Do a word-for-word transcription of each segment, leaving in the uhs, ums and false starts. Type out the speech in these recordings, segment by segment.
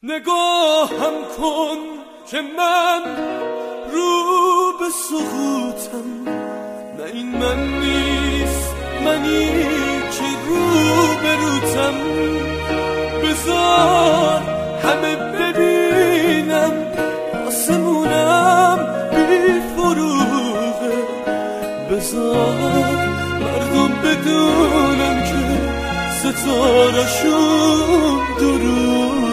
نگاهم کن که من رو به سقوطم، نه این من نیست منی که رو به روتم. بذار همه ببینم آسمونم بی فروغه، بذار مردم بدونم که ستاره‌شون دروغه.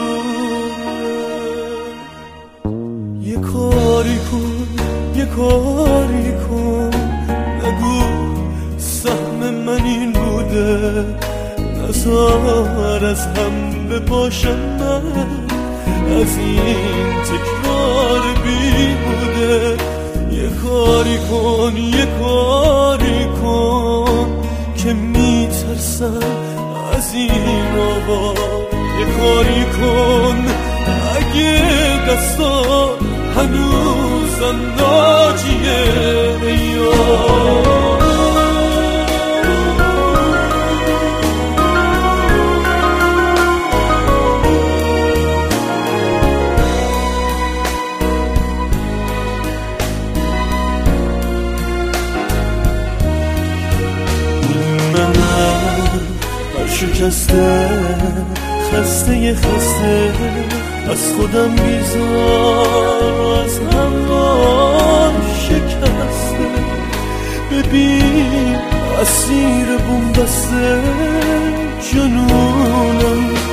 یه کاری کن یه کاری کن، نگو سهم من این بوده، نزار از هم بپاشم من از این تکرار بیهوده. یه کاری کن یه کاری کن که میترسم از این آوا. یه کاری کن اگه دستا هنوزم ناجیه یا شکسته خسته خسته از خودم بیزار، از همراه شکسته. ببین اسیر بومبسته جنونم،